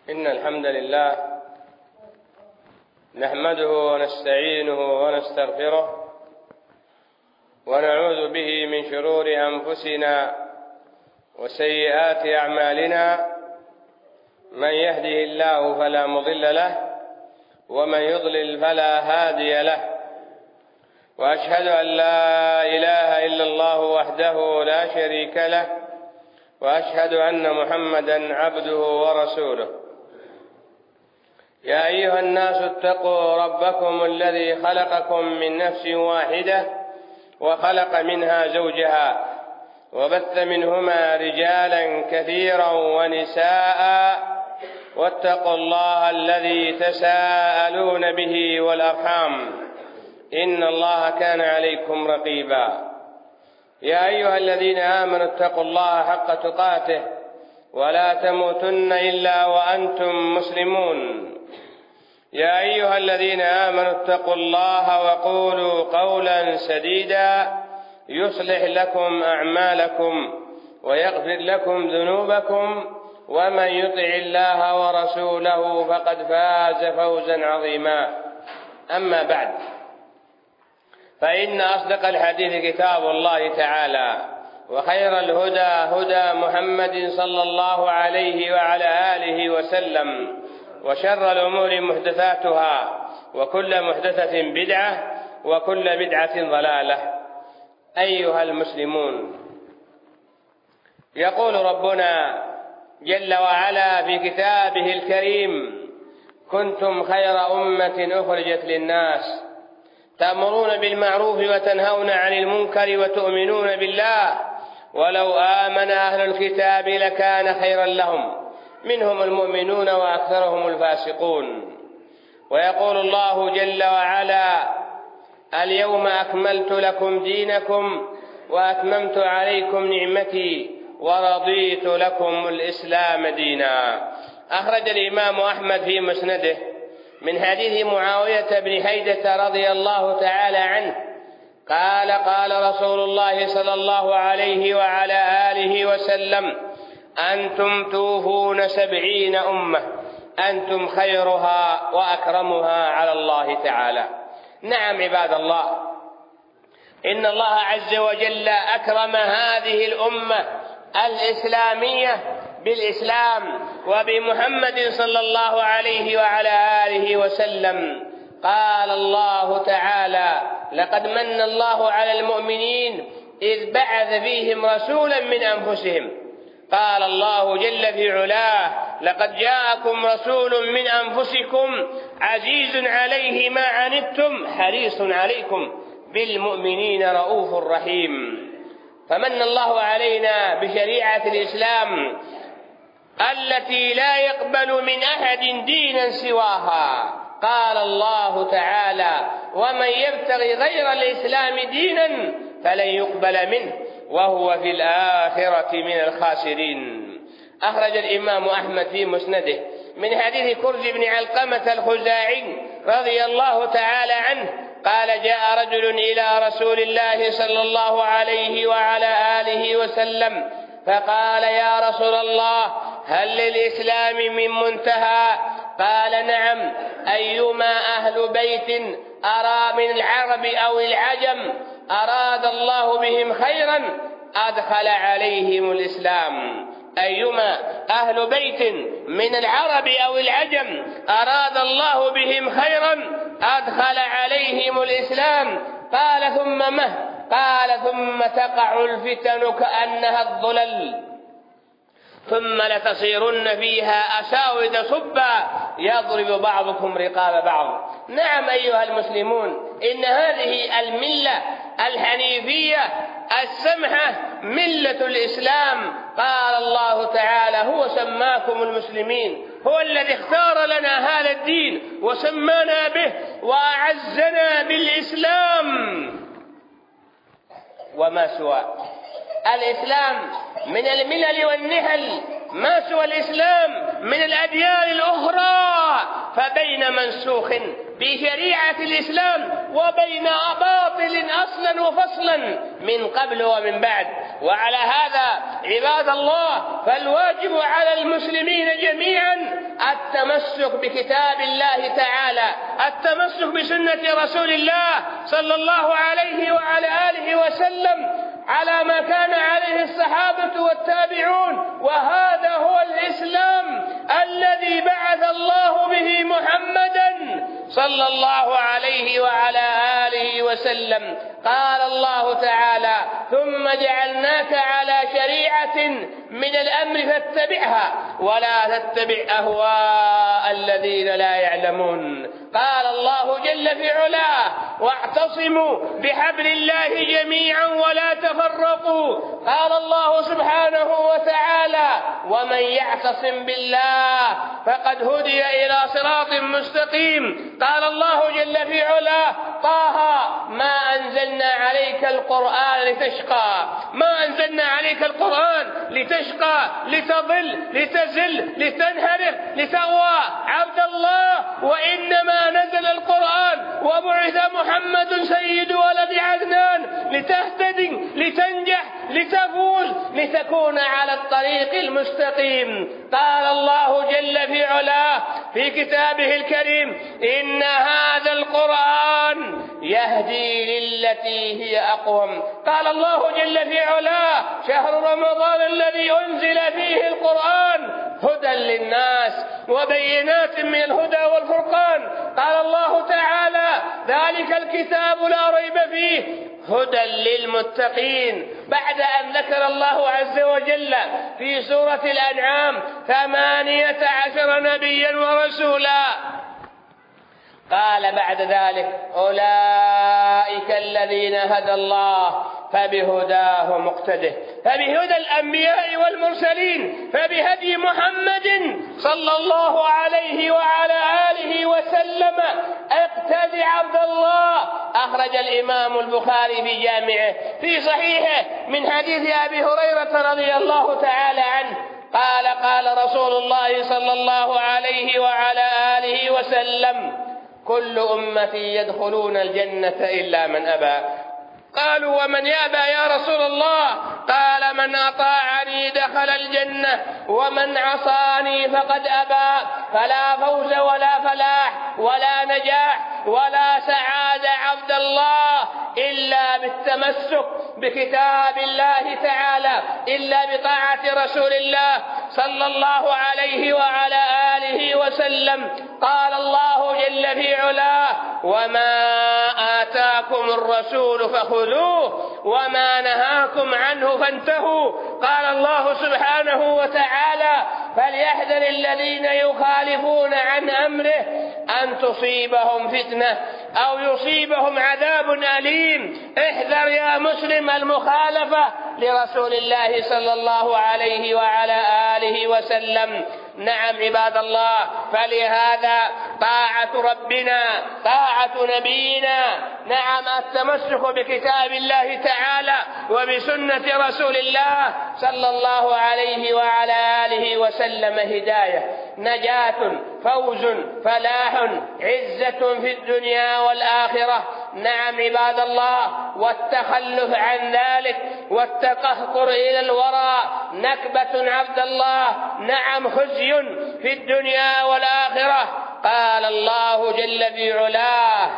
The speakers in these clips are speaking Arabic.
إن الحمد لله نحمده ونستعينه ونستغفره ونعوذ به من شرور أنفسنا وسيئات أعمالنا. من يهده الله فلا مضل له ومن يضلل فلا هادي له، وأشهد أن لا إله إلا الله وحده لا شريك له، وأشهد أن محمدا عبده ورسوله. يا أيها الناس اتقوا ربكم الذي خلقكم من نفس واحدة وخلق منها زوجها وبث منهما رجالا كثيرا ونساء، واتقوا الله الذي تساءلون به والأرحام إن الله كان عليكم رقيبا. يا أيها الذين آمنوا اتقوا الله حق تقاته ولا تموتن إلا وأنتم مسلمون. يا أيها الذين آمنوا اتقوا الله وقولوا قولا سديدا يصلح لكم أعمالكم ويغفر لكم ذنوبكم، ومن يطع الله ورسوله فقد فاز فوزا عظيما. أما بعد، فإن أصدق الحديث كتاب الله تعالى، وخير الهدى هدى محمد صلى الله عليه وعلى آله وسلم، وشر الأمور محدثاتها، وكل محدثة بدعة، وكل بدعة ضلالة. أيها المسلمون، يقول ربنا جل وعلا في كتابه الكريم: كنتم خير أمة أخرجت للناس تأمرون بالمعروف وتنهون عن المنكر وتؤمنون بالله، ولو آمن أهل الكتاب لكان خيرا لهم منهم المؤمنون وأكثرهم الفاسقون. ويقول الله جل وعلا: اليوم أكملت لكم دينكم وأتممت عليكم نعمتي ورضيت لكم الإسلام دينا. أخرج الإمام أحمد في مسنده من حديث معاوية بن حيدة رضي الله تعالى عنه قال: قال رسول الله صلى الله عليه وعلى آله وسلم: أنتم توفون 70 أمة، أنتم خيرها وأكرمها على الله تعالى. نعم عباد الله، إن الله عز وجل أكرم هذه الأمة الإسلامية بالإسلام وبمحمد صلى الله عليه وعلى آله وسلم. قال الله تعالى: لقد من الله على المؤمنين إذ بعث فيهم رسولا من أنفسهم. قال الله جل في علاه: لقد جاءكم رسول من أنفسكم عزيز عليه ما عنتم حريص عليكم بالمؤمنين رؤوف رحيم. فمن الله علينا بشريعة الإسلام التي لا يقبل من أحد دينا سواها. قال الله تعالى: ومن يبتغي غير الإسلام دينا فلن يقبل منه وهو في الآخرة من الخاسرين. أخرج الإمام أحمد في مسنده من حديث كرز بن علقمة الخزاعي رضي الله تعالى عنه قال: جاء رجل إلى رسول الله صلى الله عليه وعلى آله وسلم فقال: يا رسول الله، هل للإسلام من منتهى؟ قال: نعم. أيما أهل بيت أرى من العرب أو العجم أراد الله بهم خيرا أدخل عليهم الإسلام. أيما أهل بيت من العرب أو العجم أراد الله بهم خيرا أدخل عليهم الإسلام. قال: ثم مه؟ قال: ثم تقع الفتن كأنها الظلل، ثم لتصيرن فيها أساود صبا يضرب بعضكم رقاب بعض. نعم أيها المسلمون، إن هذه الملة الحنيفية السمحة ملة الإسلام. قال الله تعالى: هو سماكم المسلمين، هو الذي اختار لنا هذا الدين وسمانا به وأعزنا بالإسلام. وما سوى الإسلام من الملل والنحل، ما سوى الإسلام من الأديان الأخرى، فبين منسوخ بشريعة الإسلام وبين باطل أصلا وفصلا من قبل ومن بعد. وعلى هذا عباد الله فالواجب على المسلمين جميعا التمسك بكتاب الله تعالى، التمسك بسنة رسول الله صلى الله عليه وعلى آله وسلم على ما كان عليه الصحابة والتابعون، وهذا هو الإسلام الذي بعث الله به محمدا صلى الله عليه وعلى آله وسلم. قال الله تعالى: ثم جعلناك على شريعة من الأمر فاتبعها ولا تتبع أهواء الذين لا يعلمون. قال الله جل في علاه: واعتصموا بحبل الله جميعا ولا تفرقوا. قال الله سبحانه وتعالى: ومن يعتصم بالله فقد هدي إلى صراط مستقيم. قال الله جل في علاه: طه ما أنزلنا عليك القرآن لتشقى، ما أنزلنا عليك القرآن لتشقى، لتضل، لتزل، لتنحرف، لتغوى. عبد الله، وإنما نزل القرآن وبعث محمد سيد ولد عدنان لتهتدي، لتنجح، لتفوز، لتكون على الطريق المستقيم. قال الله جل في علاه في كتابه الكريم: إن هذا القرآن يهدي للتي هي أقوم. قال الله جل في علاه: شهر رمضان الذي أنزل فيه القرآن هدى للناس وبينات من الهدى والفرقان. قال الله تعالى: ذلك الكتاب لا ريب فيه هدى للمتقين. بعد أن ذكر الله عز وجل في سورة الأنعام 18 نبيا ورسولا، قال بعد ذلك: أولئك الذين هدى الله فبهداه مقتده. فبهدى الأنبياء والمرسلين، فبهدي محمد صلى الله عليه وعلى آله وسلم اقتدي عبد الله. أخرج الإمام البخاري في جامعه في صحيحه من حديث أبي هريرة رضي الله تعالى عنه قال: قال رسول الله صلى الله عليه وعلى آله وسلم: كل أمتي يدخلون الجنة إلا من أبى. قالوا: ومن يأبى يا رسول الله؟ قال: من أطاعني دخل الجنة ومن عصاني فقد أبى. فلا فوز ولا فلاح ولا نجاح ولا سعادة عبد الله إلا بالتمسك بكتاب الله تعالى، إلا بطاعة رسول الله صلى الله عليه وعلى آله وسلم. قال الله جل في علاه: وما آتاكم الرسول فخذوه وما نهاكم عنه فانتهوا. قال الله سبحانه وتعالى: فليحذر الذين يخالفون عن أمره أن تصيبهم فتنة أو يصيبهم عذاب أليم. احذر يا مسلم المخالفة لرسول الله صلى الله عليه وعلى آله وسلم. نعم عباد الله، فلهذا طاعة ربنا، طاعة نبينا، نعم التمسك بكتاب الله تعالى وبسنة رسول الله صلى الله عليه وعلى آله وسلم هداية، نجاة، فوز، فلاح، عزة في الدنيا والآخرة. نعم عباد الله، والتخلف عن ذلك والتقهقر إلى الوراء نكبة عبد الله، نعم خزي في الدنيا والآخرة. قال الله جل في علاه: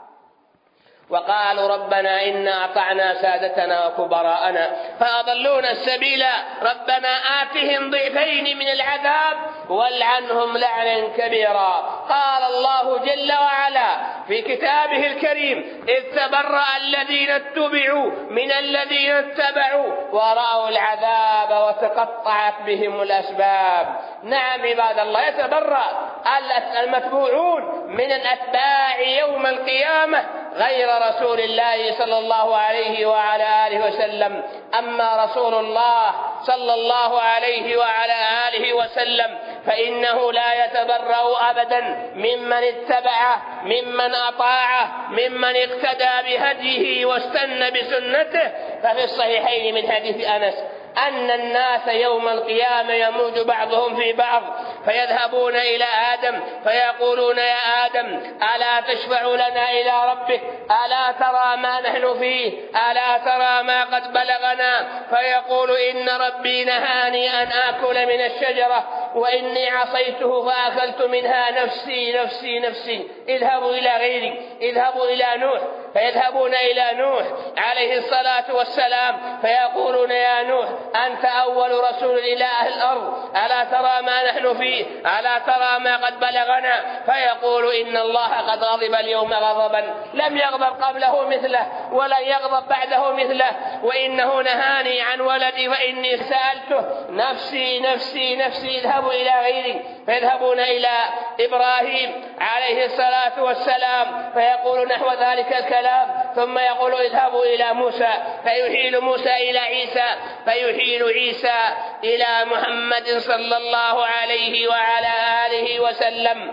وقالوا ربنا إنا أطعنا سادتنا وكبراءنا فأضلونا السبيل ربنا آتهم ضعفين من العذاب والعنهم لعنا كبيرا. قال الله جل وعلا في كتابه الكريم: إذ تبرأ الذين اتبعوا من الذين اتبعوا ورأوا العذاب وتقطعت بهم الأسباب. نعم عباد الله، يتبرأ المتبوعون من الأتباع يوم القيامة غير رسول الله صلى الله عليه وعلى آله وسلم. أما رسول الله صلى الله عليه وعلى آله وسلم فإنه لا يتبرأ أبدا ممن اتبعه، ممن أطاعه، ممن اقتدى بهديه واستنى بسنته. ففي الصحيحين من حديث أنس أن الناس يوم القيامة يموج بعضهم في بعض، فيذهبون إلى آدم فيقولون يا آدم ألا تشفع لنا إلى ربك؟ ألا ترى ما نحن فيه؟ ألا ترى ما قد بلغنا؟ فيقول إن ربي نهاني أن آكل من الشجرة وإني عصيته فأكلت منها، نفسي نفسي نفسي، اذهبوا إلى غيري، اذهبوا إلى نوح. فيذهبون إلى نوح عليه الصلاة والسلام فيقولون يا نوح أنت أول رسول إلى أهل الأرض، ألا ترى ما نحن فيه؟ ألا ترى ما قد بلغنا؟ فيقول إن الله قد غضب اليوم غضبا لم يغضب قبله مثله ولن يغضب بعده مثله، وإنه نهاني عن ولدي فإني سألته، نفسي نفسي نفسي، اذهبوا إلى غيري. فيذهبون إلى إبراهيم عليه الصلاة والسلام فيقول نحو ذلك الكلام، ثم يقول اذهبوا إلى موسى، فيحيل موسى إلى عيسى، فيحيل عيسى إلى محمد صلى الله عليه وعلى آله وسلم،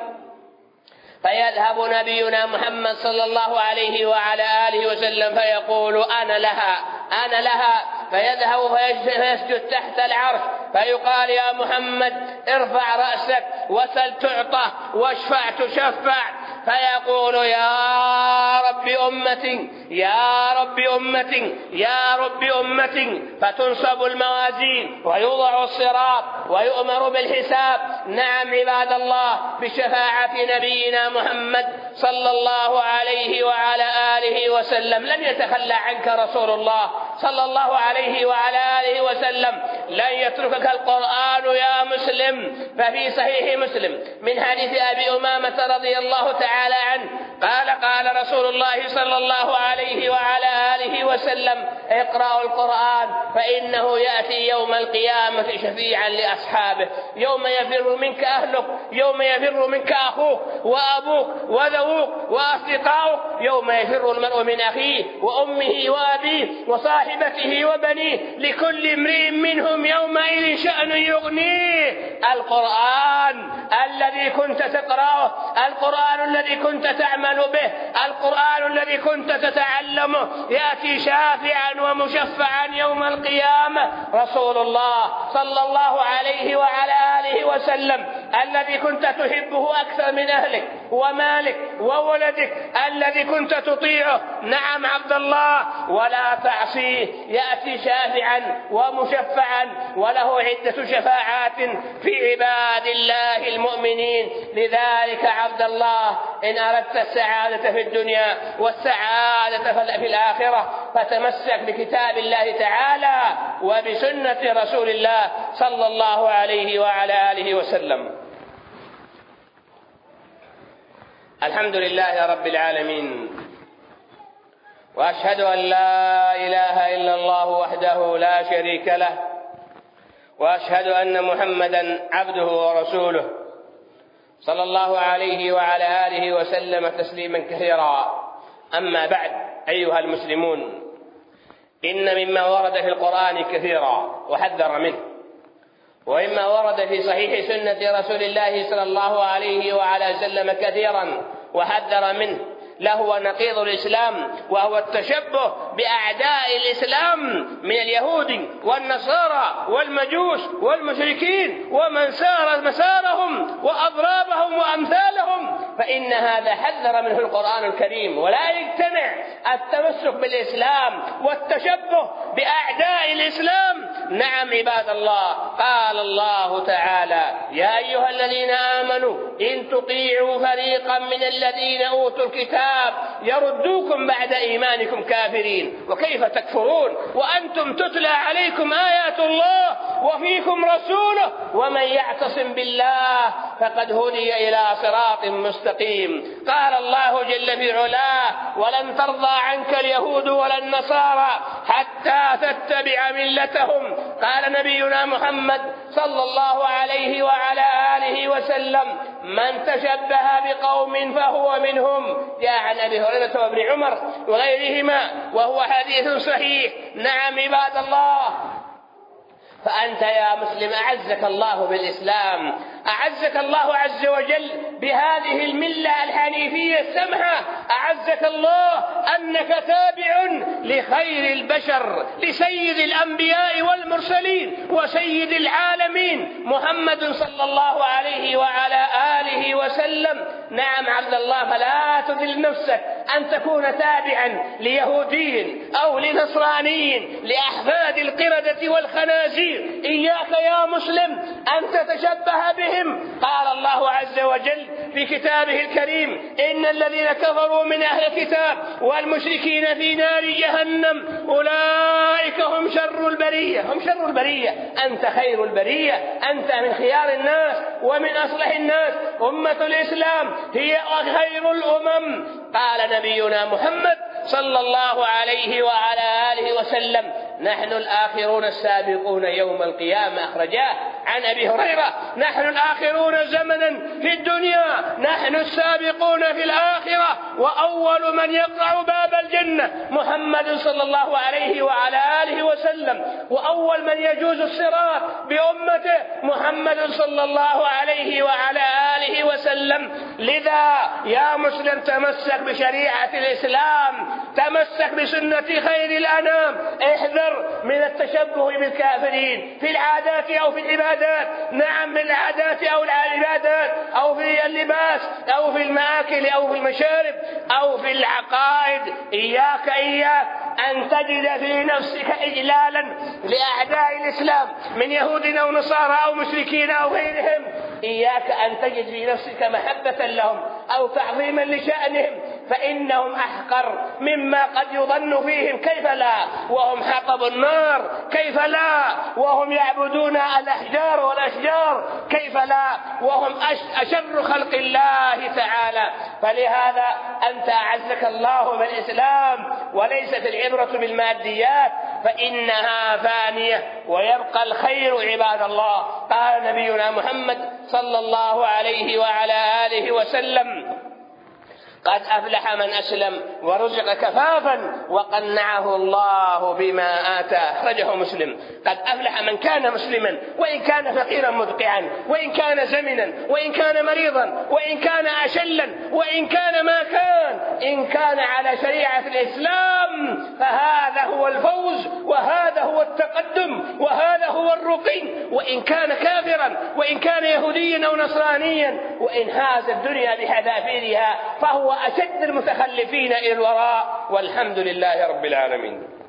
فيذهب نبينا محمد صلى الله عليه وعلى آله وسلم فيقول أنا لها أنا لها، فيذهب فيسجد تحت العرش فيقال يا محمد ارفع رأسك وسل تعطى واشفع تشفع، فيقول يا رب أمتي يا رب أمتي يا رب أمتي، فتنصب الموازين ويوضع الصراط ويؤمر بالحساب. نعم عباد الله، بشفاعة نبينا محمد صلى الله عليه وعلى آله وسلم لن يتخلى عنك رسول الله صلى الله عليه وعلى آله وسلم، لن يتركك القرآن يا مسلم. ففي صحيح مسلم من حديث أبي أمامة رضي الله تعالى عنه قال قال رسول الله صلى الله عليه وعلى آله وسلم اقرأوا القرآن فإنه يأتي يوم القيامة شفيعا لأصحابه، يوم يفر منك أهلك، يوم يفر منك أخوك وأبوك وذووك وأصدقاؤك، يوم يفر المرء من أخيه وأمه وأبيه وصاحبته وبنيه، لكل امرئ منهم يومئذ شأن يغنيه. القرآن الذي كنت تقرأه، القرآن الذي كنت تعمل به، القرآن الذي كنت تتعلمه يأتي شافعا ومشفعا يوم القيامة رسول الله صلى الله عليه وعلى آله وسلم، الذي كنت تحبه أكثر من أهلك ومالك وولدك، الذي كنت تطيعه، نعم عبد الله ولا تعصيه، يأتي شافعا ومشفعا وله عدة شفاعات في عباد الله المؤمنين. لذلك عبد الله إن أردت السعادة في الدنيا والسعادة في الآخرة فتمسك بكتاب الله تعالى وبسنة رسول الله صلى الله عليه وعلى آله وسلم. الحمد لله رب العالمين، وأشهد أن لا إله إلا الله وحده لا شريك له، وأشهد أن محمدا عبده ورسوله صلى الله عليه وعلى آله وسلم تسليما كثيرا. أما بعد أيها المسلمون، إن مما ورد في القرآن كثيرا وحذر منه، وإما ورد في صحيح سنة رسول الله صلى الله عليه وعلى وسلم كثيرا وحذر منه، لهو نقيض الإسلام، وهو التشبه بأعداء الإسلام من اليهود والنصارى والمجوس والمشركين ومن سار مسارهم وأضرابهم وأمثالهم، فإن هذا حذر منه القرآن الكريم، ولا يجتمع التمسك بالإسلام والتشبه بأعداء الإسلام. نعم عباد الله، قال الله تعالى يا أيها الذين آمنوا إن تطيعوا فريقا من الذين أوتوا الكتاب يردوكم بعد إيمانكم كافرين، وكيف تكفرون وأنتم تتلى عليكم آيات الله وفيكم رسوله ومن يعتصم بالله فقد هدي إلى صراط مستقيم. قال الله جل في علاه ولن ترضى عنك اليهود ولا النصارى حتى تتبع ملتهم. قال نبينا محمد صلى الله عليه وعلى آله وسلم من تشبه بقوم فهو منهم، جاء عن أبي هريرة وابن عمر وغيرهما وهو حديث صحيح. نعم عباد الله، فأنت يا مسلم أعزك الله بالإسلام، أعزك الله عز وجل بهذه الملة الحنيفية السمحة، أعزك الله أنك تابع لخير البشر، لسيد الأنبياء والمرسلين وسيد العالمين محمد صلى الله عليه وعلى آله وسلم. نعم عبد الله، فلا تذل نفسك أن تكون تابعا ليهودي أو لنصراني لأحفاد القردة والخنازير. إياك يا مسلم أن تتشبه بهم. قال الله عز وجل في كتابه الكريم: إن الذين كفروا من أهل الكتاب والمشركين في نار جهنم أولئك هم شر البرية. هم شر البرية، أنت خير البرية، أنت من خيار الناس ومن أصلح الناس. أمة الإسلام هي خير الأمم. قال نبينا محمد صلى الله عليه وعلى آله وسلم: نحن الآخرون السابقون يوم القيامة. أخرجاه عن أبي هريرة: نحن الآخرون زمنا في الدنيا، نحن السابقون في الآخرة، وأول من يقرع باب الجنة محمد صلى الله عليه وعلى آله وسلم، وأول من يجوز الصراط بأمته محمد صلى الله عليه وعلى آله وسلم. لذا يا مسلم تمسك بشريعة الإسلام، تمسك بسنة خير الأنام، احذر من التشبه بالكافرين في العادات أو في العبادات. نعم، في العادات أو العبادات أو في اللباس أو في المآكل أو في المشارب أو في العقائد. إياك أن تجد في نفسك إجلالا لأعداء الإسلام من يهود أو نصارى أو مشركين أو غيرهم. إياك أن تجد في نفسك محبة لهم أو تعظيما لشأنهم، فإنهم أحقر مما قد يظن فيهم. كيف لا وهم حطب النار؟ كيف لا وهم يعبدون الأحجار والأشجار؟ كيف لا وهم أشر خلق الله تعالى؟ فلهذا أنت أعزك الله بالإسلام، وليست العبرة بالماديات، فإنها فانية ويبقى الخير عباد الله. قال نبينا محمد صلى الله عليه وعلى آله وسلم: قد أفلح من أسلم ورزق كفافا وقنعه الله بما آتاه. أخرجه مسلم. قد أفلح من كان مسلما، وإن كان فقيرا مدقعا، وإن كان زمنا، وإن كان مريضا، وإن كان أشلا، وإن كان ما كان، إن كان على شريعة الإسلام فهذا هو الفوز، وهذا هو التقدم، وهذا هو الرقي. وإن كان كافرا، وإن كان يهوديا أو نصرانيا، وإن هاز الدنيا بحذافيرها فهو أشد المتخلفين إلى الوراء. والحمد لله رب العالمين.